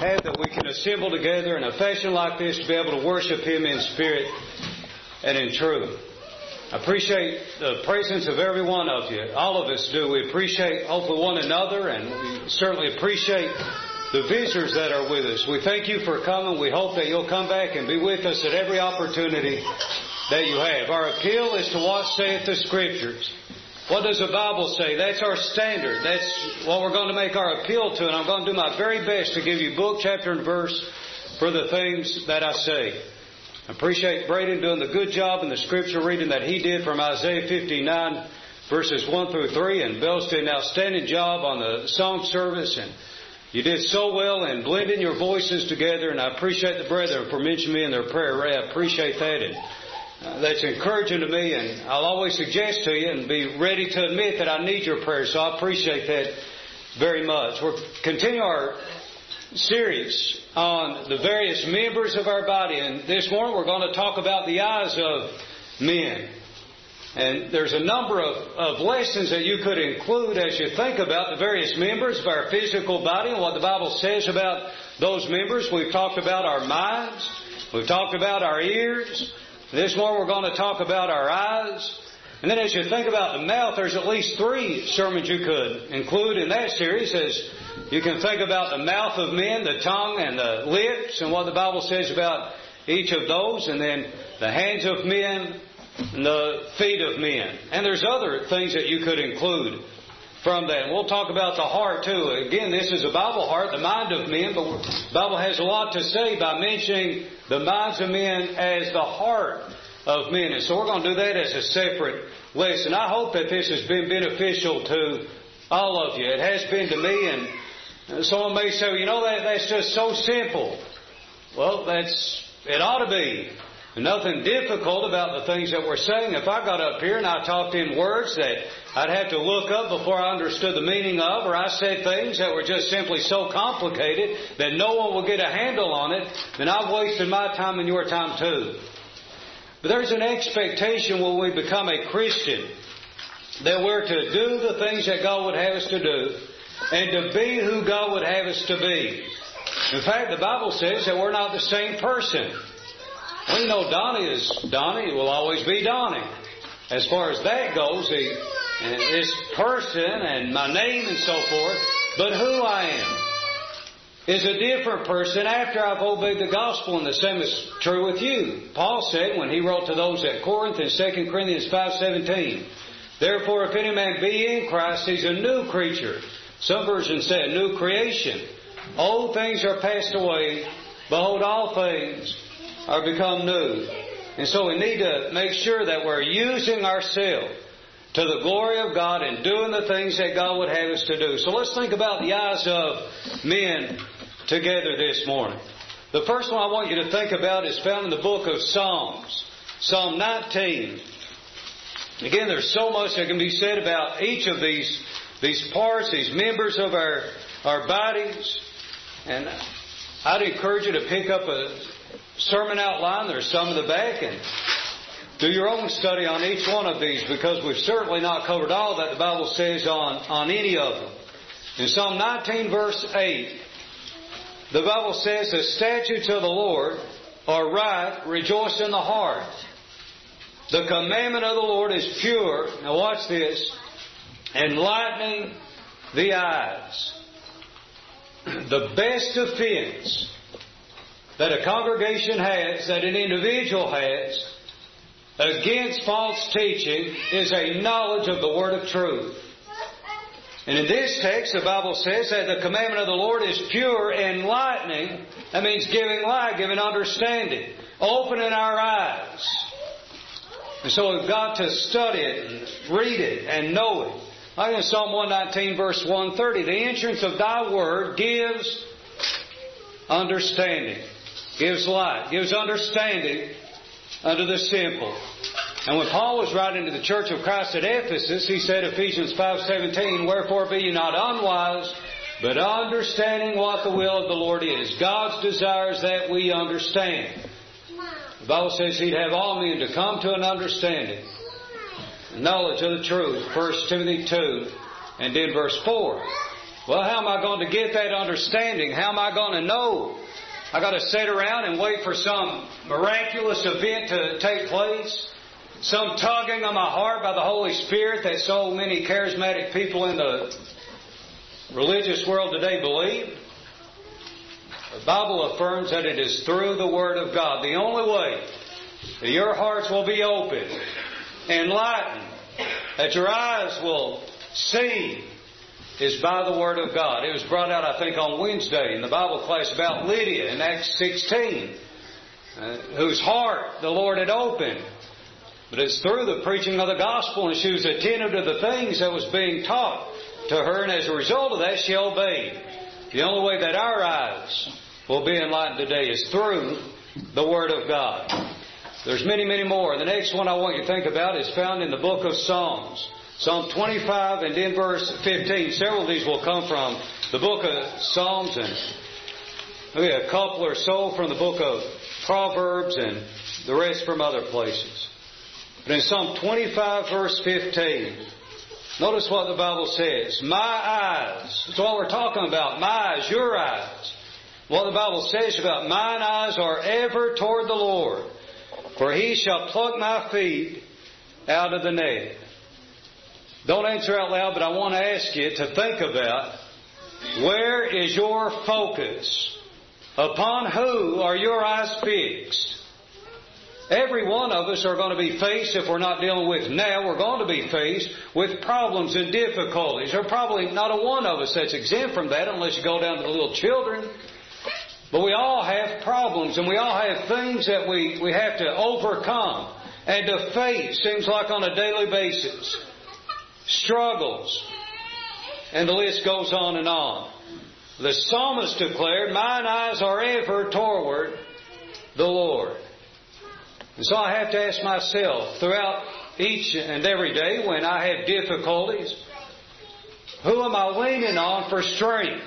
have that we can assemble together in a fashion like this to be able to worship Him in spirit and in truth. I appreciate the presence of every one of you. All of us do. We appreciate hopefully one another, and we certainly appreciate the visitors that are with us. We thank you for coming. We hope that you'll come back and be with us at every opportunity that you have. Our appeal is to what saith the Scriptures. What does the Bible say? That's our standard. That's what we're going to make our appeal to, and I'm going to do my very best to give you book, chapter, and verse for the things that I say. I appreciate Braden doing the good job in the Scripture reading that he did from Isaiah 59, verses 1 through 3, and Bill's did an outstanding job on the song service, and you did so well in blending your voices together, and I appreciate the brethren for mentioning me in their prayer. Ray, I appreciate that, and that's encouraging to me, and I'll always suggest to you and be ready to admit that I need your prayer, so I appreciate that very much. We're continuing our series on the various members of our body, and this morning we're going to talk about the eyes of men. And there's a number of lessons that you could include as you think about the various members of our physical body and what the Bible says about those members. We've talked about our minds. We've talked about our ears. This morning we're going to talk about our eyes. And then as you think about the mouth, there's at least 3 sermons you could include in that series. As you can think about the mouth of men, the tongue and the lips, and what the Bible says about each of those. And then the hands of men and the feet of men. And there's other things that you could include from that. And we'll talk about the heart too. Again, this is a Bible heart, the mind of men, but the Bible has a lot to say by mentioning the minds of men as the heart of men. And so we're going to do that as a separate lesson. I hope that this has been beneficial to all of you. It has been to me, and someone may say, that's just so simple. Well, it ought to be. Nothing difficult about the things that we're saying. If I got up here and I talked in words that I'd have to look up before I understood the meaning of, or I said things that were just simply so complicated that no one will get a handle on it, then I've wasted my time and your time too. But there's an expectation when we become a Christian that we're to do the things that God would have us to do and to be who God would have us to be. In fact, the Bible says that we're not the same person. We know Donnie is Donnie. It will always be Donnie. As far as that goes, this person and my name and so forth. But who I am is a different person after I've obeyed the gospel, and the same is true with you. Paul said when he wrote to those at Corinth in 2 Corinthians 5:17, "Therefore, if any man be in Christ, he's a new creature." Some versions say a new creation. Old things are passed away. Behold, all things are become new. And so we need to make sure that we're using ourselves to the glory of God and doing the things that God would have us to do. So let's think about the eyes of men together this morning. The first one I want you to think about is found in the book of Psalms, Psalm 19. Again, there's so much that can be said about each of these parts, these members of our bodies. And I'd encourage you to pick up a sermon outline. There's some in the back, and do your own study on each one of these, because we've certainly not covered all that the Bible says on any of them. In Psalm 19 verse 8, the Bible says, "The statutes of the Lord are right, rejoice in the heart. The commandment of the Lord is pure," now watch this, "enlightening the eyes." The best defense that a congregation has, that an individual has, against false teaching is a knowledge of the Word of truth. And in this text, the Bible says that the commandment of the Lord is pure, enlightening. That means giving light, giving understanding, opening our eyes. And so we've got to study it and read it and know it. Like in Psalm 119 verse 130, "The entrance of Thy Word gives understanding." Gives light, gives understanding unto the simple. And when Paul was writing to the church of Christ at Ephesus, he said, Ephesians 5:17, "Wherefore be ye not unwise, but understanding what the will of the Lord is." God's desire is that we understand. The Bible says He'd have all men to come to an understanding, knowledge of the truth. 1 Timothy 2 and then verse 4. Well, how am I going to get that understanding? How am I going to know? I got to sit around and wait for some miraculous event to take place? Some tugging on my heart by the Holy Spirit that so many charismatic people in the religious world today believe? The Bible affirms that it is through the Word of God. The only way that your hearts will be opened, enlightened, that your eyes will see, is by the Word of God. It was brought out, I think, on Wednesday in the Bible class about Lydia in Acts 16, whose heart the Lord had opened. But it's through the preaching of the gospel, and she was attentive to the things that was being taught to her, and as a result of that, she obeyed. The only way that our eyes will be enlightened today is through the Word of God. There's many, many more. The next one I want you to think about is found in the book of Psalms. Psalm 25 and then verse 15. Several of these will come from the book of Psalms, and maybe a couple or so from the book of Proverbs, and the rest from other places. But in Psalm 25 verse 15, notice what the Bible says. My eyes, that's what we're talking about. My eyes, your eyes. What the Bible says about mine eyes are ever toward the Lord, for He shall pluck my feet out of the net. Don't answer out loud, but I want to ask you to think about, where is your focus? Upon who are your eyes fixed? Every one of us are going to be faced, if we're not dealing with now, we're going to be faced with problems and difficulties. There are probably not a one of us that's exempt from that unless you go down to the little children. But we all have problems, and we all have things that we have to overcome and to face, seems like on a daily basis. Struggles. And the list goes on and on. The psalmist declared, mine eyes are ever toward the Lord. And so I have to ask myself throughout each and every day when I have difficulties, who am I leaning on for strength?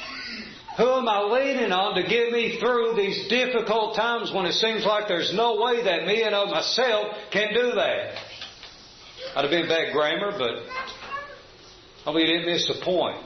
Who am I leaning on to get me through these difficult times when it seems like there's no way that me and of myself can do that? I'd have been bad grammar, but hopefully you didn't miss the point.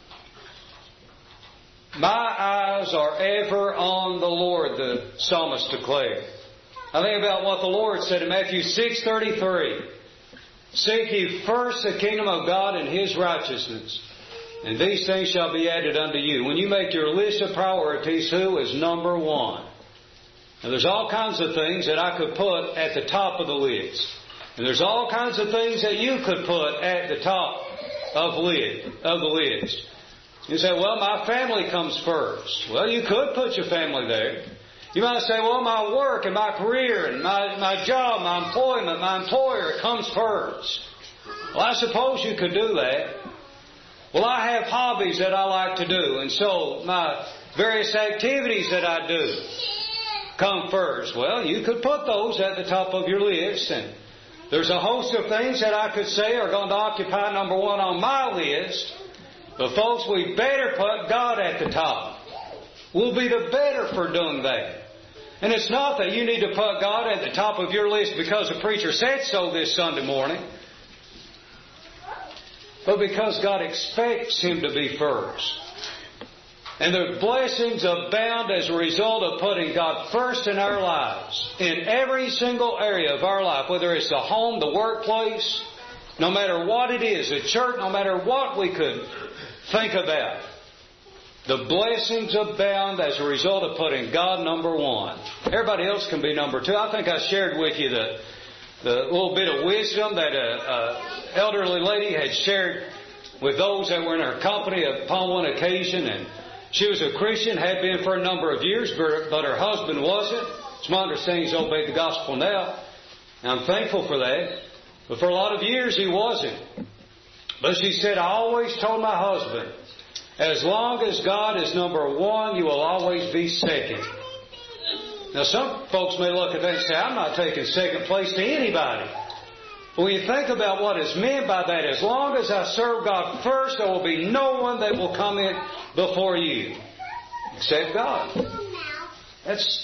My eyes are ever on the Lord, the psalmist declared. I think about what the Lord said in Matthew 6:33. Seek ye first the kingdom of God and His righteousness, and these things shall be added unto you. When you make your list of priorities, who is number one? And there's all kinds of things that I could put at the top of the list. And there's all kinds of things that you could put at the top of the list. You say, well, my family comes first. Well, you could put your family there. You might say, well, my work and my career and my job, my employment, my employer comes first. Well, I suppose you could do that. Well, I have hobbies that I like to do, and so my various activities that I do come first. Well, you could put those at the top of your list, and there's a host of things that I could say are going to occupy number one on my list. But folks, we better put God at the top. We'll be the better for doing that. And it's not that you need to put God at the top of your list because the preacher said so this Sunday morning, but because God expects Him to be first. And the blessings abound as a result of putting God first in our lives, in every single area of our life, whether it's the home, the workplace, no matter what it is, the church, no matter what we could think about. The blessings abound as a result of putting God number one. Everybody else can be number two. I think I shared with you the little bit of wisdom that an elderly lady had shared with those that were in her company upon one occasion. And she was a Christian, had been for a number of years, but her husband wasn't. It's my understanding he's obeyed the gospel now. And I'm thankful for that. But for a lot of years he wasn't. But she said, I always told my husband, as long as God is number one, you will always be second. Now some folks may look at that and say, I'm not taking second place to anybody. But when you think about what is meant by that, as long as I serve God first, there will be no one that will come in before you, except God.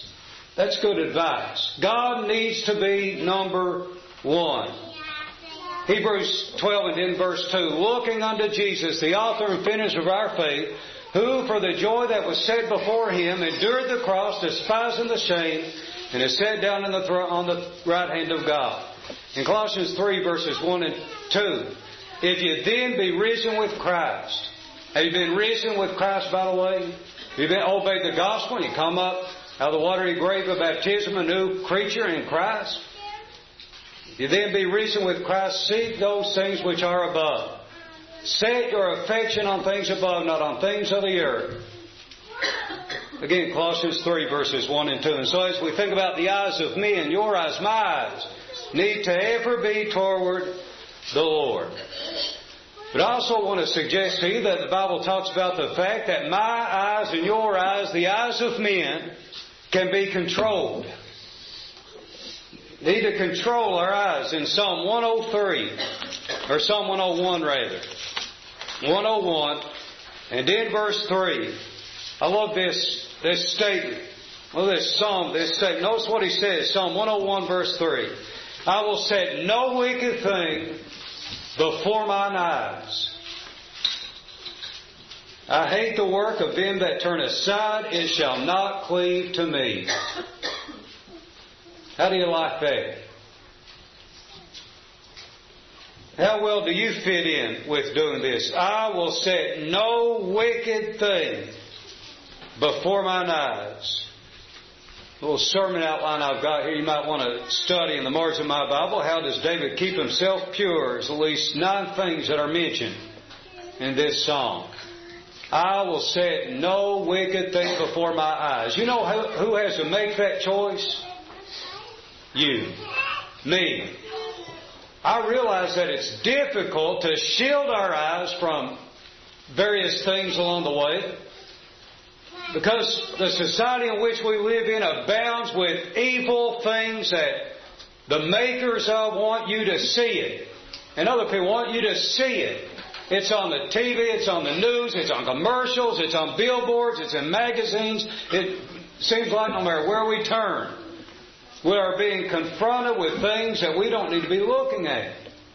That's good advice. God needs to be number one. Hebrews 12 and then verse 2. Looking unto Jesus, the author and finisher of our faith, who for the joy that was set before Him endured the cross, despising the shame, and is set down on the right hand of God. In Colossians 3 verses 1 and 2. If you then be risen with Christ. Have you been risen with Christ, by the way? Have you been obeyed the gospel and you come up out of the watery grave of baptism, a new creature in Christ? If you then be risen with Christ, seek those things which are above. Set your affection on things above, not on things of the earth. Again, Colossians 3 verses 1 and 2. And so as we think about the eyes of men, your eyes, my eyes, need to ever be toward the Lord. But I also want to suggest to you that the Bible talks about the fact that my eyes and your eyes, the eyes of men, can be controlled. Need to control our eyes. In Psalm 103, or Psalm 101 rather. 101, and then verse 3. I love this statement. Well, this psalm, this statement. Notice what he says, Psalm 101 verse 3. I will set no wicked thing before mine eyes. I hate the work of them that turn aside, it shall not cleave to me. How do you like that? How well do you fit in with doing this? I will set no wicked thing before mine eyes. A little sermon outline I've got here you might want to study in the margin of my Bible. How does David keep himself pure? There's at least 9 things that are mentioned in this psalm. I will set no wicked thing before my eyes. You know who has to make that choice? You. Me. I realize that it's difficult to shield our eyes from various things along the way, because the society in which we live in abounds with evil things that the makers of want you to see it. And other people want you to see it. It's on the TV, it's on the news, it's on commercials, it's on billboards, it's in magazines. It seems like no matter where we turn, we are being confronted with things that we don't need to be looking at.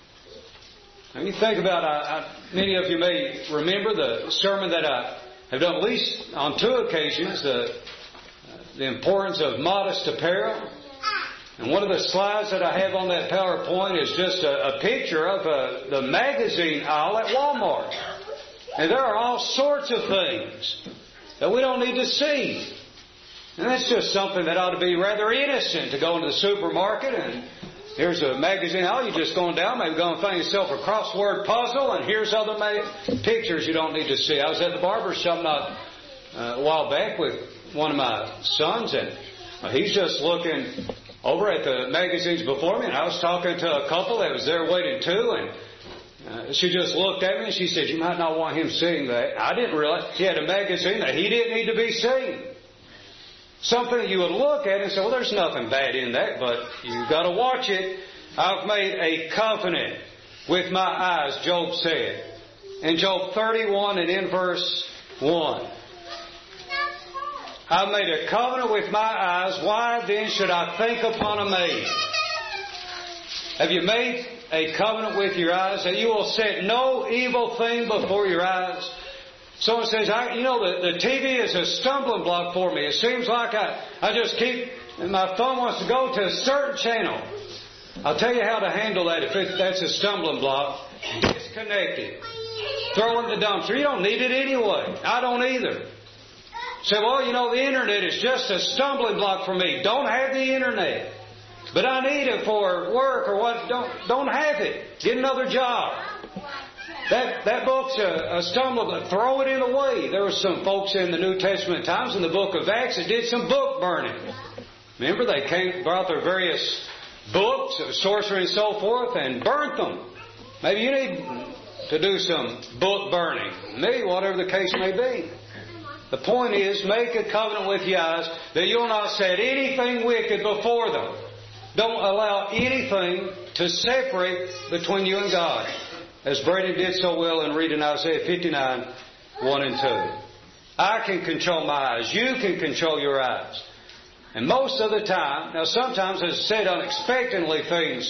Now you think about, many of you may remember the sermon that I have done at least on 2 occasions, the importance of modest apparel. And one of the slides that I have on that PowerPoint is just a picture of the magazine aisle at Walmart. And there are all sorts of things that we don't need to see. And that's just something that ought to be rather innocent, to go into the supermarket and here's a magazine aisle. You're just going down, maybe going to find yourself a crossword puzzle, and here's other pictures you don't need to see. I was at the barber shop not a while back with one of my sons, and he's just looking over at the magazines before me, and I was talking to a couple that was there waiting too, and she just looked at me and she said, you might not want him seeing that. I didn't realize he had a magazine that he didn't need to be seeing. Something that you would look at and say, well, there's nothing bad in that, but you've got to watch it. I've made a covenant with my eyes, Job said. In Job 31 and in verse 1. I've made a covenant with my eyes. Why then should I think upon a maid? Have you made a covenant with your eyes that you will set no evil thing before your eyes? Someone says, the TV is a stumbling block for me. It seems like I just keep, my thumb wants to go to a certain channel. I'll tell you how to handle that if that's a stumbling block. Disconnect it. Throw it in the dumpster. You don't need it anyway. I don't either. Say, well, the internet is just a stumbling block for me. Don't have the internet. But I need it for work or what. Don't have it. Get another job. That book's a stumbling block. Throw it in the way. There were some folks in the New Testament times in the book of Acts that did some book burning. Remember, they brought their various books of sorcery and so forth and burnt them. Maybe you need to do some book burning. Maybe whatever the case may be. The point is, make a covenant with your eyes that you'll not set anything wicked before them. Don't allow anything to separate between you and God. As Brady did so well in reading Isaiah 59, 1 and 2. I can control my eyes. You can control your eyes. And most of the time, now sometimes, as I said, unexpectedly things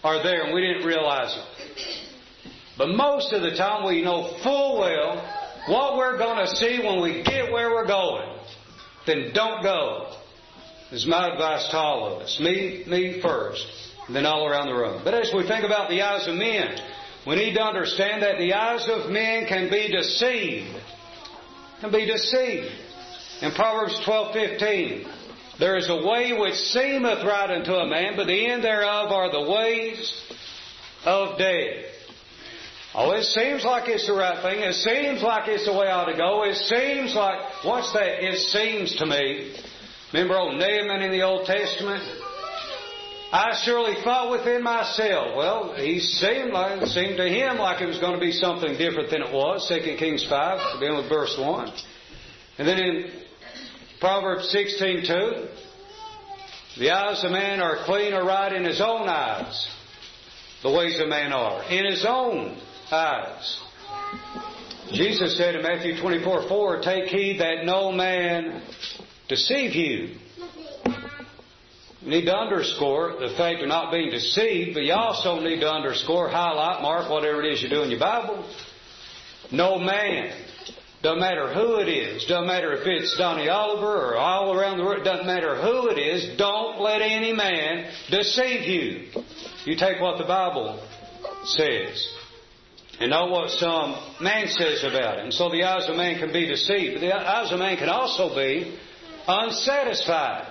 are there and we didn't realize it. But most of the time we know full well what we're going to see when we get where we're going. Then don't go. This is my advice to all of us. Me first, and then all around the room. But as we think about the eyes of men, we need to understand that the eyes of men can be deceived. Can be deceived. In Proverbs 12:15, there is a way which seemeth right unto a man, but the end thereof are the ways of death. Oh, it seems like it's the right thing. It seems like it's the way I ought to go. It seems like, what's that? It seems to me. Remember old Naaman in the Old Testament? I surely thought within myself. Well, it seemed to him like it was going to be something different than it was. 2 Kings 5, beginning with verse 1. And then in Proverbs 16:2, the eyes of man are clean or right in his own eyes. The ways of man are. In his own eyes. Jesus said in Matthew 24:4, take heed that no man deceive you. You need to underscore the fact of not being deceived, but you also need to underscore, highlight, mark, whatever it is you do in your Bible. No man. Doesn't matter who it is. Doesn't matter if it's Donnie Oliver or all around the world. Doesn't matter who it is. Don't let any man deceive you. You take what the Bible says and not what some man says about it. And so the eyes of man can be deceived. But the eyes of man can also be unsatisfied.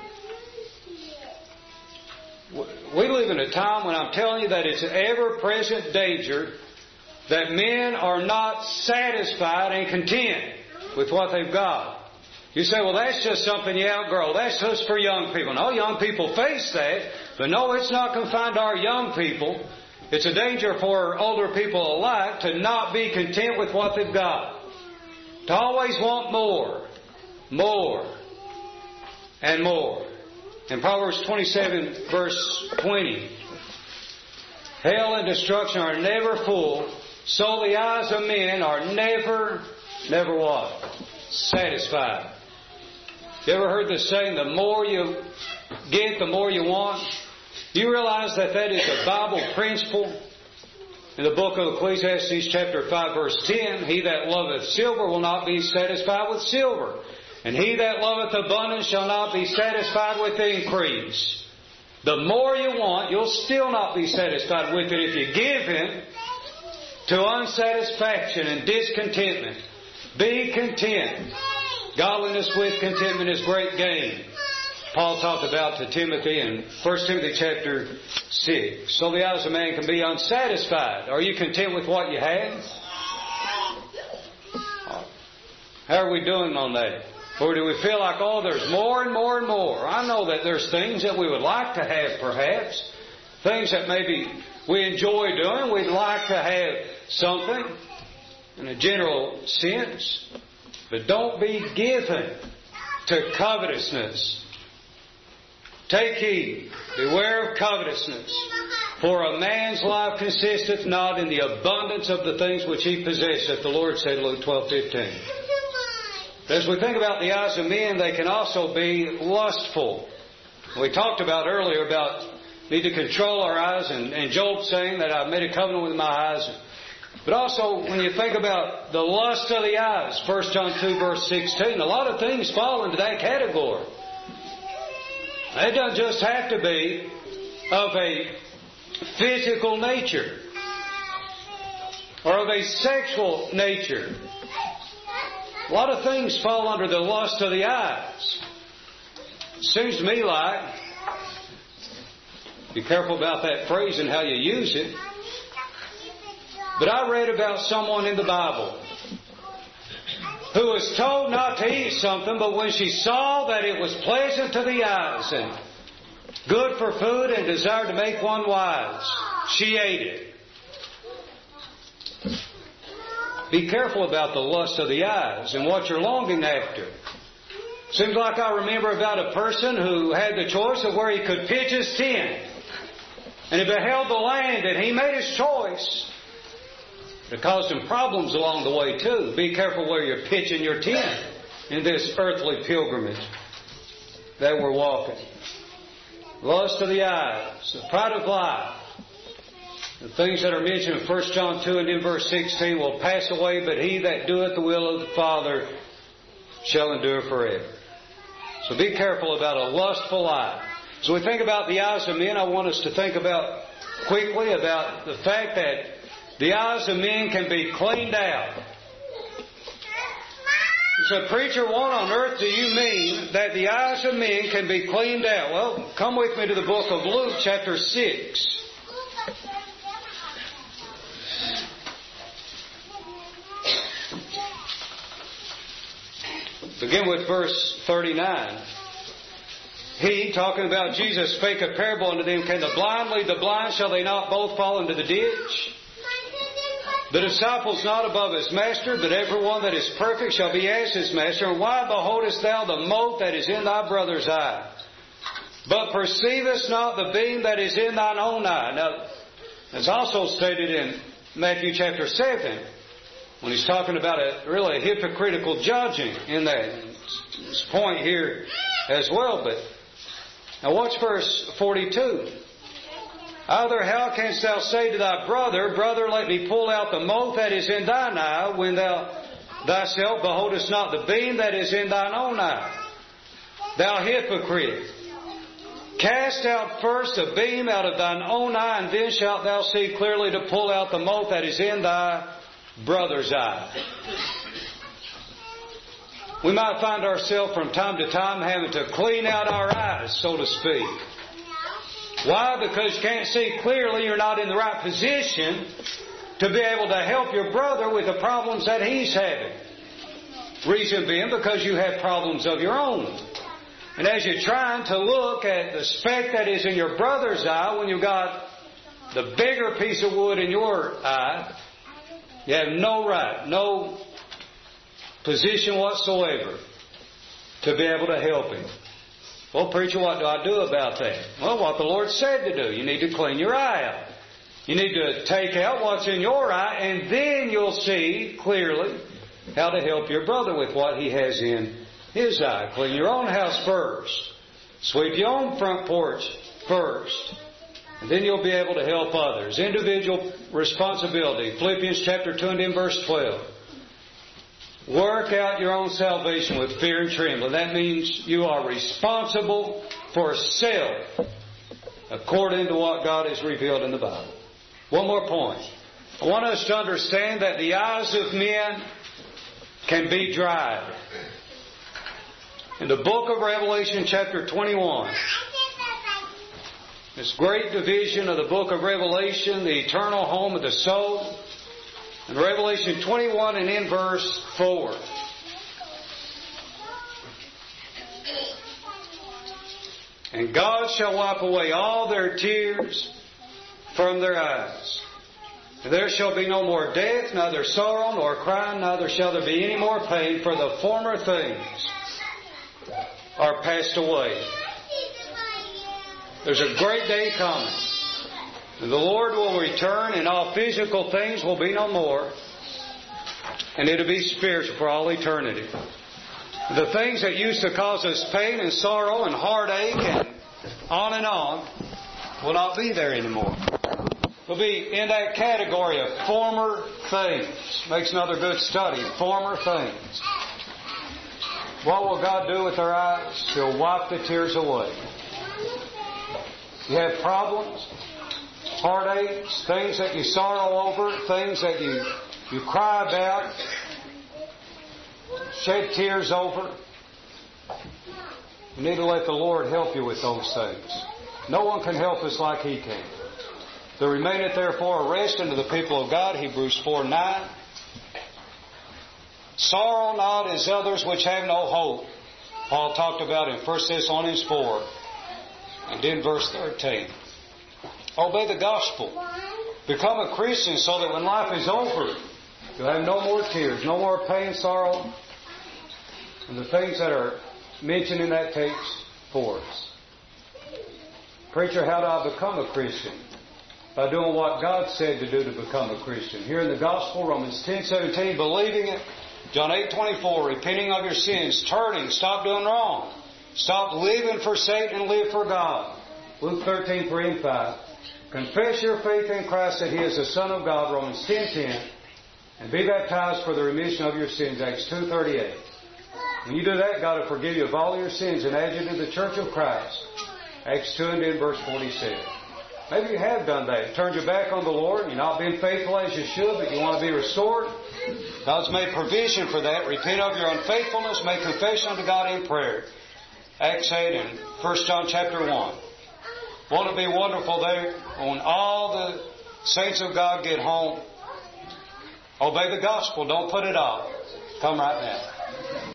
We live in a time when I'm telling you that it's an ever-present danger that men are not satisfied and content with what they've got. You say, well, that's just something you outgrow. That's just for young people. No, young people face that. But no, it's not confined to our young people. It's a danger for older people alike to not be content with what they've got. To always want more, and more. In Proverbs 27, verse 20, hell and destruction are never full, so the eyes of men are never what? Satisfied. You ever heard the saying, the more you get, the more you want? You realize that is a Bible principle? In the book of Ecclesiastes chapter 5 verse 10, he that loveth silver will not be satisfied with silver. And he that loveth abundance shall not be satisfied with increase. The more you want, you'll still not be satisfied with it if you give in to unsatisfaction and discontentment. Be content. Godliness with contentment is great gain. Paul talked about to Timothy in 1 Timothy chapter 6. So the eyes of man can be unsatisfied. Are you content with what you have? How are we doing on that? Or do we feel like, oh, there's more and more and more? I know that there's things that we would like to have, perhaps. Things that maybe we enjoy doing. We'd like to have something in a general sense. But don't be given to covetousness. Take heed. Beware of covetousness. For a man's life consisteth not in the abundance of the things which he possesseth. The Lord said, Luke 12:15. As we think about the eyes of men, they can also be lustful. We talked about earlier about need to control our eyes, and Job saying that I've made a covenant with my eyes. But also, when you think about the lust of the eyes, 1 John 2 verse 16, a lot of things fall into that category. It doesn't just have to be of a physical nature or of a sexual nature. A lot of things fall under the lust of the eyes. Seems to me like, be careful about that phrase and how you use it. But I read about someone in the Bible who was told not to eat something, but when she saw that it was pleasant to the eyes and good for food and desired to make one wise, she ate it. Be careful about the lust of the eyes and what you're longing after. Seems like I remember about a person who had the choice of where he could pitch his tent. And he beheld the land and he made his choice. It caused him problems along the way too. Be careful where you're pitching your tent in this earthly pilgrimage that we're walking. Lust of the eyes, the pride of life. The things that are mentioned in 1 John 2 and in verse 16 will pass away, but he that doeth the will of the Father shall endure forever. So be careful about a lustful eye. So we think about the eyes of men. I want us to think about quickly about the fact that the eyes of men can be cleaned out. So, preacher, what on earth do you mean that the eyes of men can be cleaned out? Well, come with me to the book of Luke, chapter 6. Begin with verse 39. He, talking about Jesus, spake a parable unto them, Can the blind lead the blind? Shall they not both fall into the ditch? The disciple's not above his master, but every one that is perfect shall be as his master. And why beholdest thou the mote that is in thy brother's eye, but perceivest not the beam that is in thine own eye? Now, it's also stated in Matthew chapter 7, when he's talking about a hypocritical judging in that. It's a point here as well, but now watch verse 42. Either how canst thou say to thy brother, Brother, let me pull out the mote that is in thine eye, when thou thyself beholdest not the beam that is in thine own eye? Thou hypocrite, cast out first the beam out of thine own eye, and then shalt thou see clearly to pull out the mote that is in thy brother's eye. We might find ourselves from time to time having to clean out our eyes, so to speak. Why? Because you can't see clearly. You're not in the right position to be able to help your brother with the problems that he's having. Reason being, because you have problems of your own. And as you're trying to look at the speck that is in your brother's eye, when you've got the bigger piece of wood in your eye, you have no right, no position whatsoever to be able to help him. Well, preacher, what do I do about that? Well, what the Lord said to do. You need to clean your eye out. You need to take out what's in your eye, and then you'll see clearly how to help your brother with what he has in his eye. Clean your own house first. Sweep your own front porch first. And then you'll be able to help others. Individual responsibility. Philippians chapter 2 and in verse 12. Work out your own salvation with fear and trembling. That means you are responsible for self according to what God has revealed in the Bible. One more point. I want us to understand that the eyes of men can be dried. In the book of Revelation chapter 21, this great division of the book of Revelation, the eternal home of the soul, in Revelation 21 and in verse 4. And God shall wipe away all their tears from their eyes. And there shall be no more death, neither sorrow nor crying, neither shall there be any more pain, for the former things are passed away. There's a great day coming. And the Lord will return, and all physical things will be no more. And it'll be spiritual for all eternity. The things that used to cause us pain and sorrow and heartache and on will not be there anymore. We'll be in that category of former things. Makes another good study. Former things. What will God do with our eyes? He'll wipe the tears away. You have problems, heartaches, things that you sorrow over, things that you cry about, shed tears over. You need to let the Lord help you with those things. No one can help us like He can. There remaineth therefore a rest unto the people of God, Hebrews 4:9. Sorrow not as others which have no hope. Paul talked about in 1 Thessalonians 4 and in verse 13. Obey the gospel. Become a Christian so that when life is over, you'll have no more tears, no more pain, sorrow, and the things that are mentioned in that text for us. Preacher, how do I become a Christian? By doing what God said to do to become a Christian. Here in the gospel, Romans 10:17, believing it. John 8:24, repenting of your sins, turning, stop doing wrong. Stop living for Satan and live for God. Luke 13:3 and 5. confess your faith in Christ that He is the Son of God, Romans 10:10, and be baptized for the remission of your sins, Acts 2:38. When you do that, God will forgive you of all your sins and add you to the church of Christ, Acts 2 and then verse 47. Maybe you have done that. Turned your back on the Lord. You're not being faithful as you should, but you want to be restored. God's made provision for that. Repent of your unfaithfulness. Make confession unto God in prayer. Acts 8 and 1 John chapter 1. Won't it be wonderful there when all the saints of God get home? Obey the gospel. Don't put it off. Come right now.